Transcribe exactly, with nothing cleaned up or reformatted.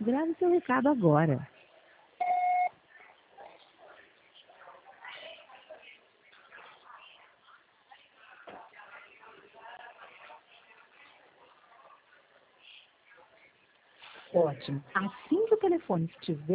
Grave seu recado agora. Ótimo. Assim que o telefone estiver